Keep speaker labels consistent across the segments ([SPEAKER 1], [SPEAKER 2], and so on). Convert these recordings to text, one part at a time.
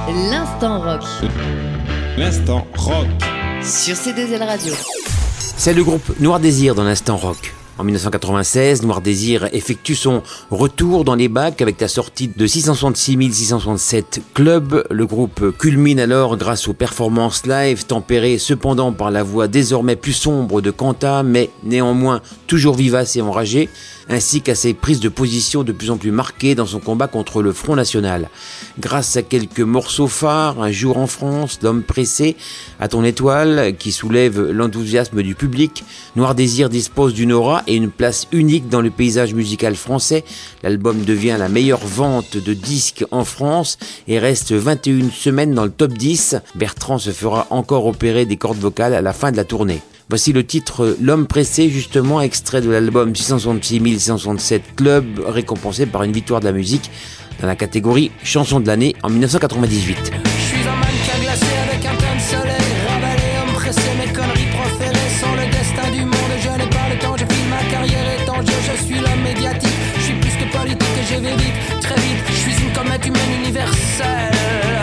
[SPEAKER 1] L'instant rock.
[SPEAKER 2] L'instant rock.
[SPEAKER 1] Sur C2L Radio.
[SPEAKER 3] C'est le groupe Noir Désir dans l'instant rock. En 1996, Noir Désir effectue son retour dans les bacs avec la sortie de 666 667 Club. Le groupe culmine alors grâce aux performances live tempérées cependant par la voix désormais plus sombre de Kanta, mais néanmoins toujours vivace et enragée, ainsi qu'à ses prises de position de plus en plus marquées dans son combat contre le Front National. Grâce à quelques morceaux phares, Un jour en France, L'homme pressé, À ton étoile, qui soulève l'enthousiasme du public, Noir Désir dispose d'une aura et une place unique dans le paysage musical français. L'album devient la meilleure vente de disques en France et reste 21 semaines dans le top 10. Bertrand se fera encore opérer des cordes vocales à la fin de la tournée. Voici le titre L'homme pressé, justement extrait de l'album 666 667 Club, récompensé par une victoire de la musique dans la catégorie chanson de l'année en 1998.
[SPEAKER 4] Je suis un mannequin glacé avec un teint de soleil ravalé, homme pressé, mes conneries proférées sont le destin du monde. Je n'ai pas le temps, je file ma carrière étangère. Je suis l'homme médiatique, je suis plus que politique et je vais vite, très vite. Je suis une comète humaine universelle.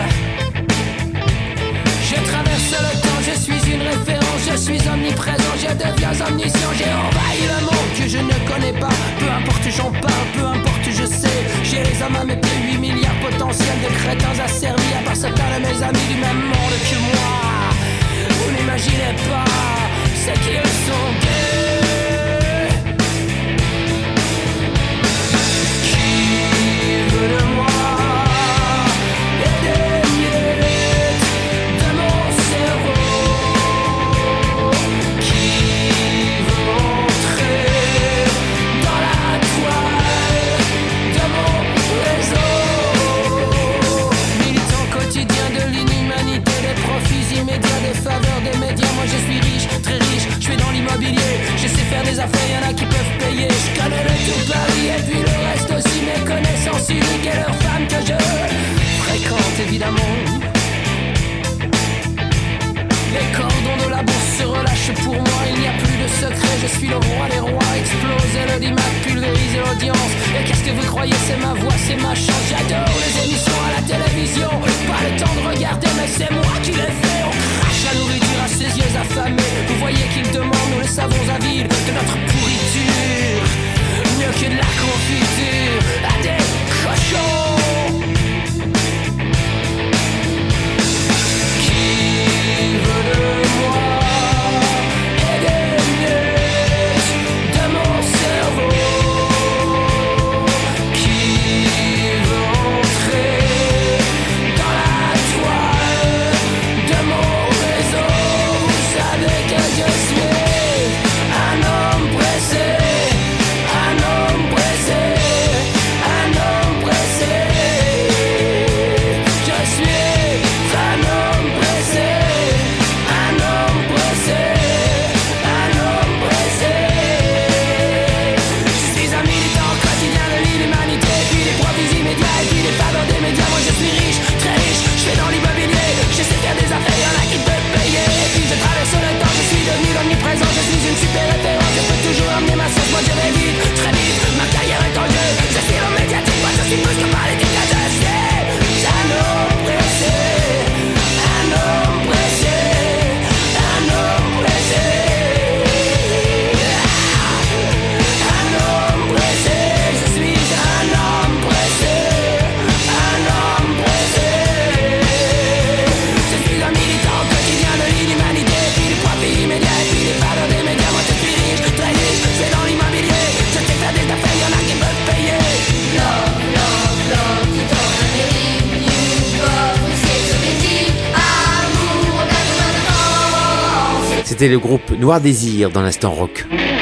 [SPEAKER 4] Je traverse le temps, je suis une référence, je suis omniprésent, je deviens omniscient. J'ai envahi le monde que je ne connais pas. Peu importe j'en parle, peu importe je sais. J'ai les hommes à mes pieds, 8 milliards potentiels de crétins asservis à part certains de mes amis du même monde que moi. Vous n'imaginez pas ce qu'ils sont gays. Qui veut de moi et des miettes de mon cerveau? Qui veut entrer dans la toile de mon réseau? Militant quotidien de l'inhumanité, des profits immédiats, des faveurs des médias. Moi je suis riche, très riche, je suis dans l'immobilier. Je sais faire des affaires, y'en a qui peuvent payer. Je connais le tout Paris et puis le reste aussi. Mes connaissances uniques et leurs femmes que je fréquente évidemment. Les cordons de la bourse se relâchent pour moi, il n'y a plus de secret, je suis le roi des rois. Exploser le dimat, pulvériser l'audience. Et qu'est-ce que vous croyez, c'est ma voix, c'est ma chance. J'adore les émissions à la télévision, pas le temps de regarder mais c'est moi qui les fais. On crache la nourriture à ses yeux affamés. Vous voyez qu'ils demandent, nous les savons avides de notre pourriture, mieux que de la confiture à des cochons.
[SPEAKER 3] C'était le groupe Noir Désir dans l'instant rock.